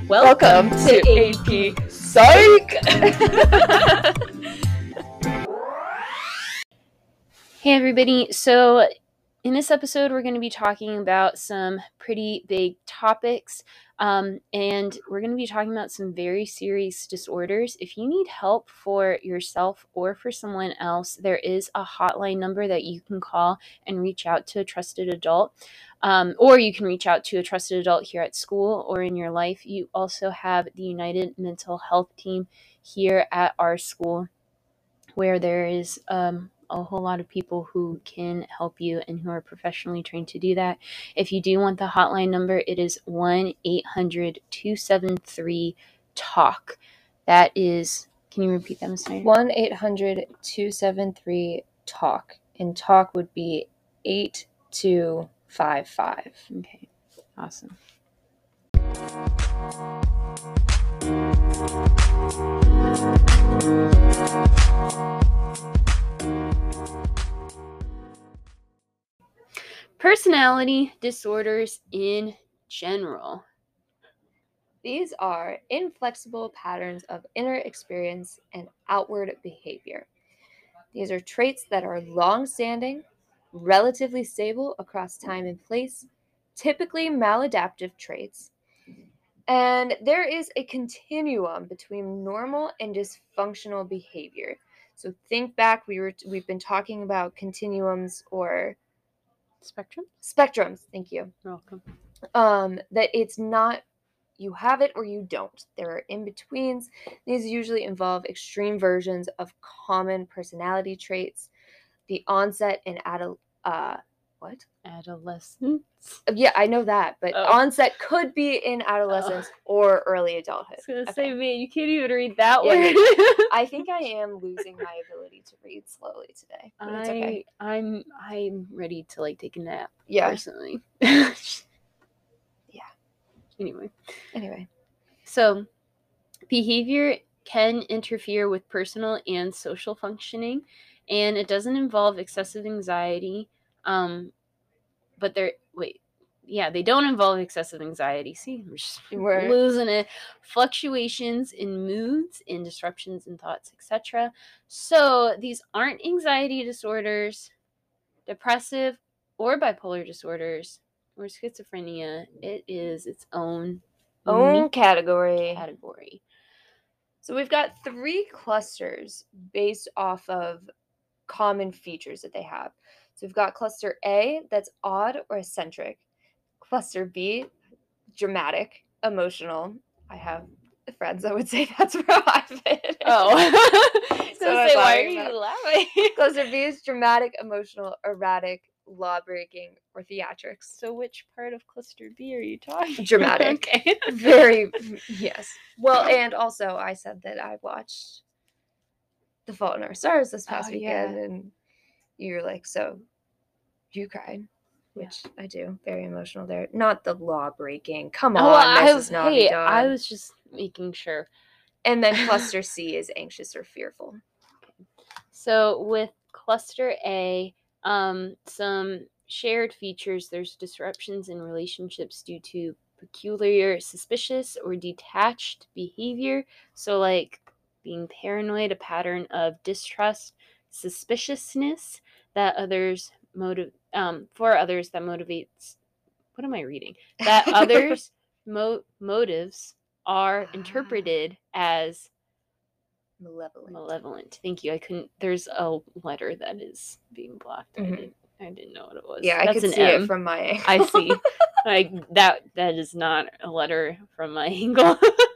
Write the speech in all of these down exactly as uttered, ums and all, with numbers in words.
Welcome, Welcome to, to A P Psych! Hey everybody, so in this episode we're going to be talking about some pretty big topics, um, and we're going to be talking about some very serious disorders. If you need help for yourself or for someone else, there is a hotline number that you can call and reach out to a trusted adult, um, or you can reach out to a trusted adult here at school or in your life. You also have the United Mental Health Team here at our school, where there is um, a whole lot of people who can help you and who are professionally trained to do that. If you do want the hotline number, it is one eight hundred two seven three talk. That is, can you repeat that, Miz Snyder? one eight hundred two seven three talk. And talk would be eight two five five. Okay, awesome. Personality disorders in general. These are inflexible patterns of inner experience and outward behavior. These are traits that are long-standing, relatively stable across time and place, typically maladaptive traits. And there is a continuum between normal and dysfunctional behavior. So think back, we were we've been talking about continuums or Spectrum? Spectrums, thank you. You're welcome. Um, that it's not you have it or you don't. There are in-betweens. These usually involve extreme versions of common personality traits. The onset and adult uh what? Adolescence? Yeah, I know that, but oh. onset could be in adolescence oh. or early adulthood. I was gonna okay. say, man, you can't even read that yeah, word. I think I am losing my ability to read slowly today. But I, it's okay. I'm I'm ready to like take a nap. Yeah. Personally. yeah. Anyway. Anyway. So behavior can interfere with personal and social functioning, and it doesn't involve excessive anxiety. Um, but they're wait, yeah, they don't involve excessive anxiety. See, we're just We're losing it. Fluctuations in moods and disruptions in thoughts, et cetera. So these aren't anxiety disorders, depressive or bipolar disorders, or schizophrenia. It is its own own category. category. So we've got three clusters based off of common features that they have. So we've got cluster A, that's odd or eccentric. Cluster B, dramatic, emotional. I have friends that would say that's where I fit. Oh. so I say, why are you laughing? Cluster B is dramatic, emotional, erratic, law-breaking, or theatrics. So which part of cluster B are you talking? Dramatic. Okay. Very, yes. Well, and also I said that I watched The Fault in Our Stars this past oh, weekend, yeah. and you're like, so you cried, which yeah. I do. Very emotional there. Not the law-breaking. Come on, oh, well, Missus I, hey, Navidad. I was just making sure. And then cluster C is anxious or fearful. Okay. So with cluster A, um, some shared features, there's disruptions in relationships due to peculiar, suspicious, or detached behavior. So like being paranoid, a pattern of distrust, suspiciousness that others motive um, for others that motivates. What am I reading? That others mo- motives are interpreted as malevolent. Malevolent. Thank you. I couldn't. There's a letter that is being blocked. Mm-hmm. I didn't. I didn't know what it was. Yeah, That's I could an see M. it from my angle. I see. Like that. That is not a letter from my angle.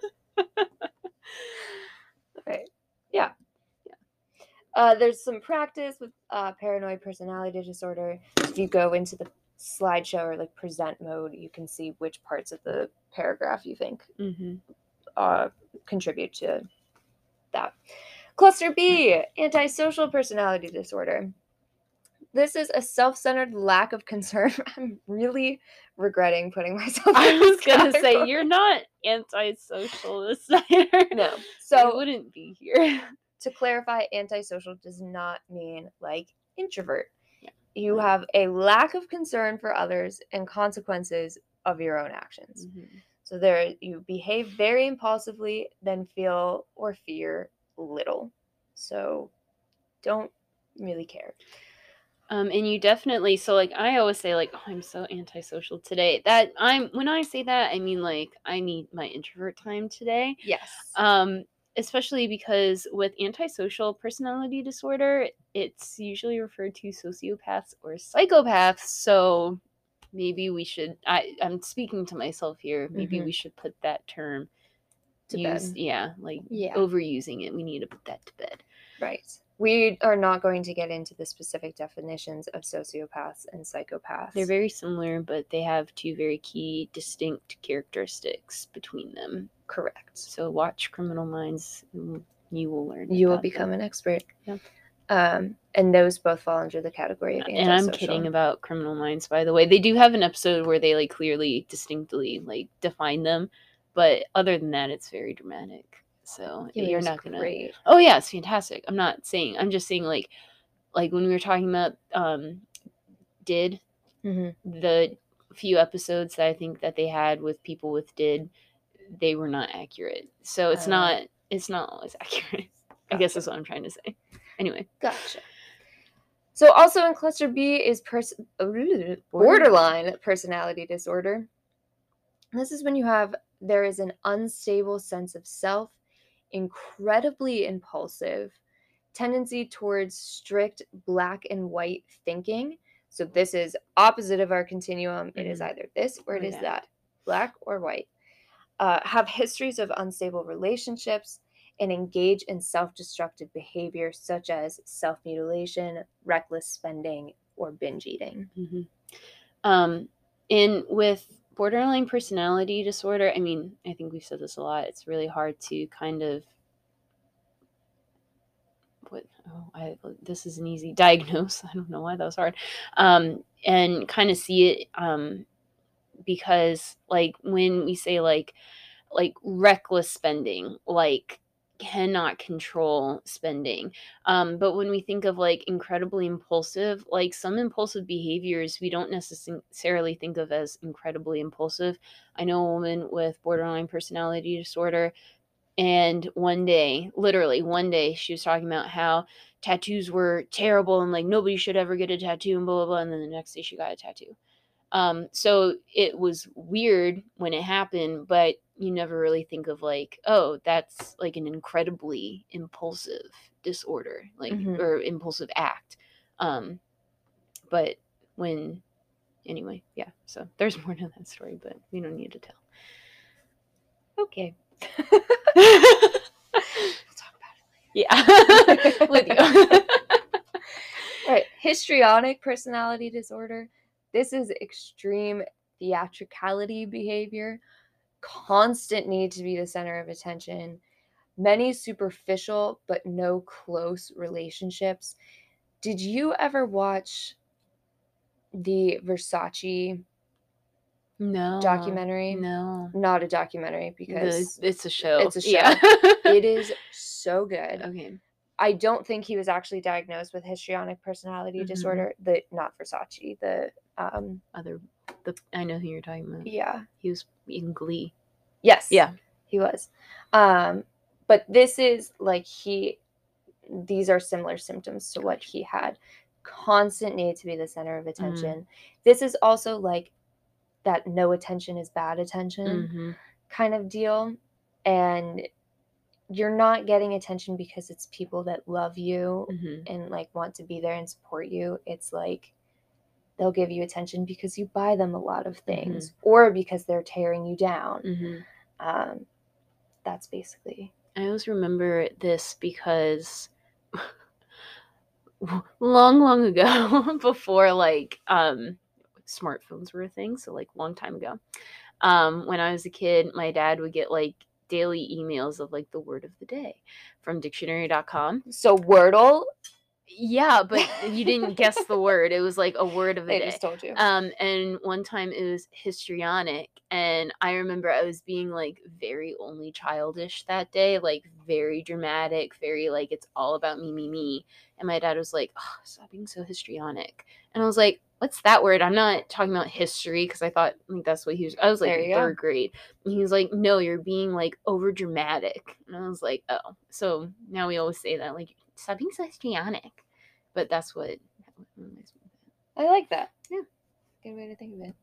Okay. Yeah. Yeah. Uh, there's some practice with uh, paranoid personality disorder. If you go into the slideshow or like present mode, you can see which parts of the paragraph you think mm-hmm. uh, contribute to that. Cluster B, antisocial personality disorder. This is a self-centered lack of concern. I'm really regretting putting myself I in was this gonna category. say you're not antisocial, this Snyder. No, so you wouldn't be here. To clarify, antisocial does not mean like introvert. Yeah. You right. have a lack of concern for others and consequences of your own actions. Mm-hmm. So there, you behave very impulsively, then feel or fear little. So don't really care. Um, and you definitely, so like I always say, like, oh, I'm so antisocial today. That I'm when I say that, I mean like I need my introvert time today. Yes. Um, especially because with antisocial personality disorder, it's usually referred to sociopaths or psychopaths. So maybe we should. I I'm speaking to myself here. Maybe Mhm. we should put that term To use. bed. Yeah, like Yeah. overusing it. We need to put that to bed. Right. We are not going to get into the specific definitions of sociopaths and psychopaths. They're very similar, but they have two very key, distinct characteristics between them. Correct. So watch Criminal Minds, and you will learn. You will about become them. an expert. Yeah. Um, and those both fall under the category of antisocial. And I'm kidding about Criminal Minds, by the way. They do have an episode where they like clearly, distinctly like define them, but other than that, it's very dramatic. So Yeah, you're it's not gonna. great. Oh yeah, it's fantastic. I'm not saying. I'm just saying like, like when we were talking about um, did Mm-hmm. the few episodes that I think that they had with people with did, they were not accurate. So it's Uh, not. It's not always accurate. I guess that's what I'm trying to say. Anyway. Gotcha. So also in cluster B is pers- borderline personality disorder. This is when you have, there is an unstable sense of self, incredibly impulsive, tendency towards strict black and white thinking. So this is opposite of our continuum. Mm-hmm. It is either this or it or is that. that, black or white. Uh, have histories of unstable relationships, and engage in self-destructive behavior such as self-mutilation, reckless spending, or binge eating. Mm-hmm. Um, and with borderline personality disorder, I mean, I think we've said this a lot. It's really hard to kind of what oh, I this is an easy diagnose. I don't know why that was hard. Um, and kind of see it um, because like when we say like like reckless spending, like cannot control spending. Um, but when we think of like incredibly impulsive, like some impulsive behaviors we don't necessarily think of as incredibly impulsive. I know a woman with borderline personality disorder, and one day, literally one day, she was talking about how tattoos were terrible and like nobody should ever get a tattoo and blah blah blah. And then the next day she got a tattoo. Um, so it was weird when it happened, but you never really think of like, oh, that's like an incredibly impulsive disorder, like, mm-hmm. or impulsive act. Um, but when, anyway, yeah, so there's more to that story, but we don't need to tell. Okay. We'll talk about it later. Yeah. With you. All right. Histrionic personality disorder. This is extreme theatricality behavior, constant need to be the center of attention, many superficial but no close relationships. Did you ever watch the Versace no documentary? No. Not a documentary because the, it's a show. It's a show. Yeah. It is so good. Okay. I don't think he was actually diagnosed with histrionic personality mm-hmm. disorder. The not Versace, the um other the I know who you're talking about. Yeah. He was in Glee. Yes. Yeah. He was. Um but this is like he these are similar symptoms to what he had. Constant need to be the center of attention. Mm. This is also like that no attention is bad attention mm-hmm. kind of deal. And you're not getting attention because it's people that love you mm-hmm. and like want to be there and support you. It's like they'll give you attention because you buy them a lot of things mm-hmm. or because they're tearing you down. Mm-hmm. Um, that's basically. I always remember this because long, long ago, before like um, smartphones were a thing, so like long time ago, um, when I was a kid, my dad would get like daily emails of like the word of the day from dictionary dot com. So Wordle Yeah, but you didn't guess the word. It was like a word of a They day. just told you. Um, and one time it was histrionic, and I remember I was being like very only childish that day, like very dramatic, very like it's all about me, me, me. And my dad was like, oh, stop being so histrionic. And I was like, what's that word? I'm not talking about history because I thought like that's what he was. I was like There in you go. third grade, and he was like, no, you're being like over dramatic. And I was like, oh, so now we always say that like stop being so histrionic. But that's what. I like that. Yeah. Good way to think of it.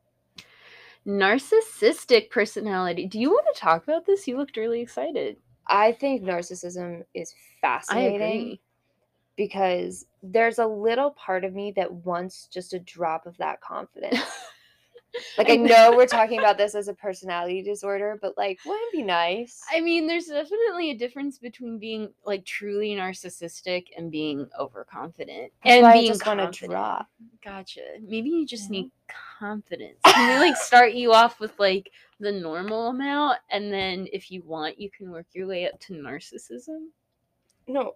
Narcissistic personality. Do you want to talk about this? You looked really excited. I think narcissism is I fascinating agree. because there's a little part of me that wants just a drop of that confidence. Like, I know we're talking about this as a personality disorder, but like, wouldn't it be nice? I mean, there's definitely a difference between being like truly narcissistic and being overconfident. That's and why I being just want to confident. drop. Gotcha. Maybe you just You know? need confidence. Can we like start you off with like the normal amount, and then if you want, you can work your way up to narcissism? No,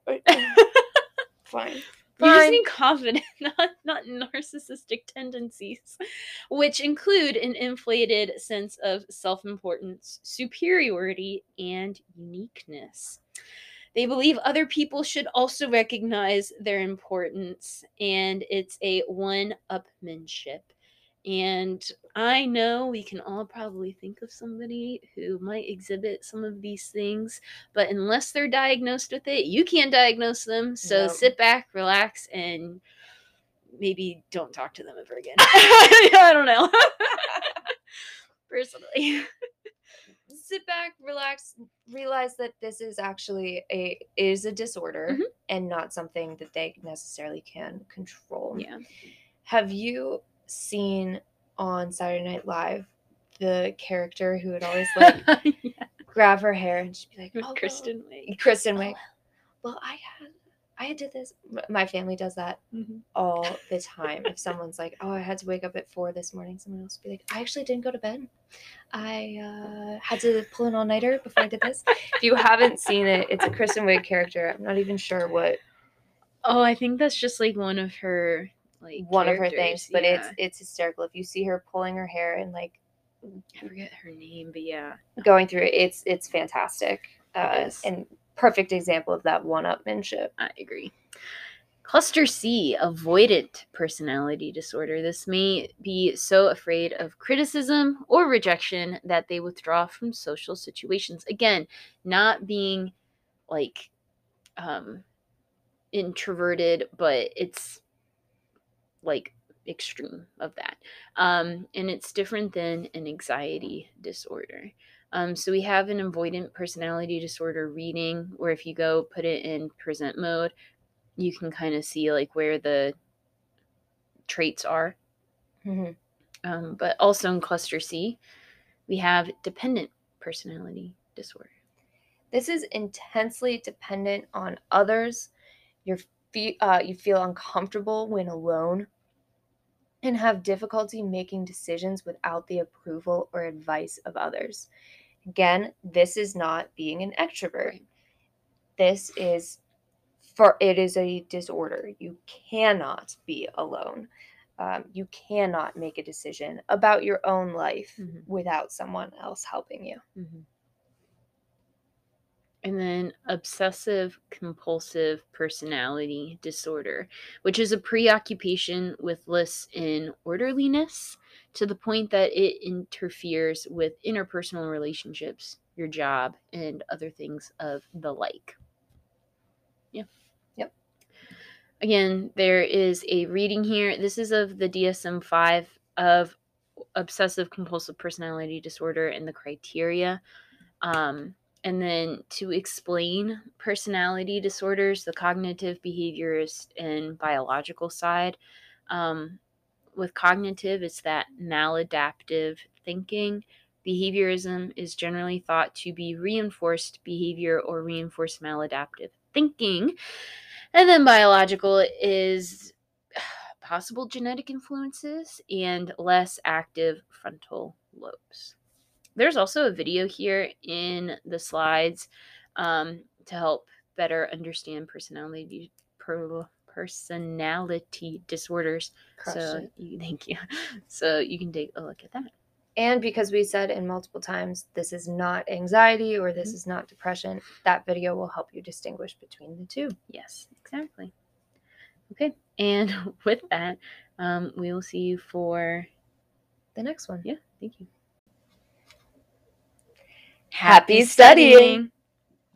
fine. You just Fine. need confidence, not not narcissistic tendencies, which include an inflated sense of self-importance, superiority, and uniqueness. They believe other people should also recognize their importance, and it's a one-upmanship. And I know we can all probably think of somebody who might exhibit some of these things, but unless they're diagnosed with it, you can't diagnose them. So Nope. sit back, relax, and maybe don't talk to them ever again. I don't know. Personally. Sit back, relax, realize that this is actually a is a disorder Mhm. and not something that they necessarily can control. Yeah. Have you seen on Saturday Night Live the character who would always like Yeah. grab her hair and she'd be like, With "Oh, Kristen well, Wiig. Kristen Oh, Wiig. Well, I had I did this." M- My family does that Mhm. all the time. If someone's like, "Oh, I had to wake up at four this morning," someone else would be like, "I actually didn't go to bed. I uh, had to pull an all-nighter before I did this." If you haven't seen it, it's a Kristen Wiig character. I'm not even sure what Oh, I think that's just like one of her like one of her characters, things, but yeah. it's it's hysterical. If you see her pulling her hair and like I forget her name, but yeah. going through it, it's it's fantastic. Uh, It is. and perfect example of that one-upmanship. I agree. Cluster C, avoidant personality disorder. This may be so afraid of criticism or rejection that they withdraw from social situations. Again, not being like um, introverted, but it's like extreme of that. Um, and it's different than an anxiety disorder. Um, so we have an avoidant personality disorder reading where if you go put it in present mode, you can kind of see like where the traits are. Mm-hmm. Um, but also in cluster C, we have dependent personality disorder. This is intensely dependent on others. You're fe- uh, you feel uncomfortable when alone and have difficulty making decisions without the approval or advice of others. Again, this is not being an extrovert. Right. This is for it is a disorder. You cannot be alone. Um, you cannot make a decision about your own life Mhm. without someone else helping you. Mm-hmm. And then obsessive compulsive personality disorder, which is a preoccupation with lists in orderliness to the point that it interferes with interpersonal relationships, your job, and other things of the like. Yeah. Yep. Again, there is a reading here. This is of the D S M five of obsessive compulsive personality disorder and the criteria. Um, and then to explain personality disorders, the cognitive, behaviorist, and biological side. Um, with cognitive, it's that maladaptive thinking. Behaviorism is generally thought to be reinforced behavior or reinforced maladaptive thinking. And then biological is possible genetic influences and less active frontal lobes. There's also a video here in the slides um, to help better understand personality per- personality disorders. Crushed so it. you, thank you. So you can take a look at that. And because we said in multiple times, this is not anxiety or this Mhm. is not depression, that video will help you distinguish between the two. Yes, exactly. Okay, and with that, um, we will see you for The next one. Yeah, thank you. Happy studying!